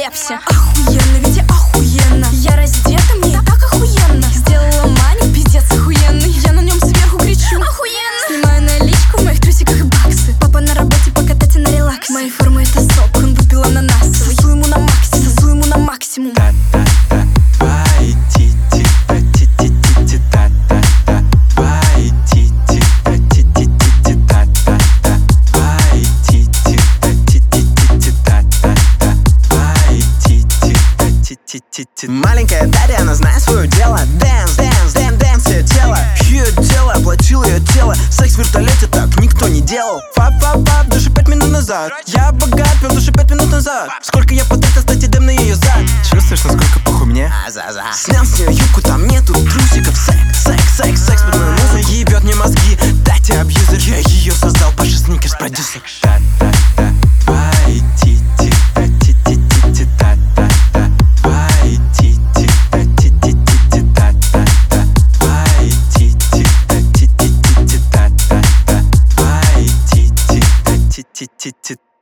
Пепси. Охуенно, ведь я охуенно. Я раздета, мне и так охуенно. Сделала маник, пиздец охуенный. Я на нем сверху кричу: охуенно. Снимаю наличку, в моих трусиках баксы. Папа на работе, покатайте на релакс. Моей формы это сок, он выпил ананасовый. Сосу ему на максимум, сосу ему на максимум. Твои тити, ти-ти-ти-ти, та-та-та. Твои тити, ти-ти-ти-ти, та-та-та. Твои тити, ти-ти-ти-ти, та-та-та. Твои тити, ти-ти-ти-ти. Маленькая Дарья, она знает свое дело. Дэнс, дэнс, дэнс, дэнс, ее тело. Ее тело, оплатил ее тело. Секс в вертолете так никто не делал. Фап-фап-фап, души 5 минут назад. Я богат, пил души 5 минут назад. Сколько я потратил, стать дем на ее зад. Чувствуешь, насколько похуй мне? Снял с нее юбку, там нету трусиков. Секс, секс, секс, секс под мою музыку. Ебет мне мозги, дайте абьюзер. Я ее создал, Паша Сникерс, продюсер. Та-та-та, твои тити, ти-ти-ти-ти, та-та-та. Твои тити, ти-ти-ти-ти, та-та-та. Твои тити, ти-ти-ти-ти, та-та-та. Твои тити, ти-ти-ти-ти.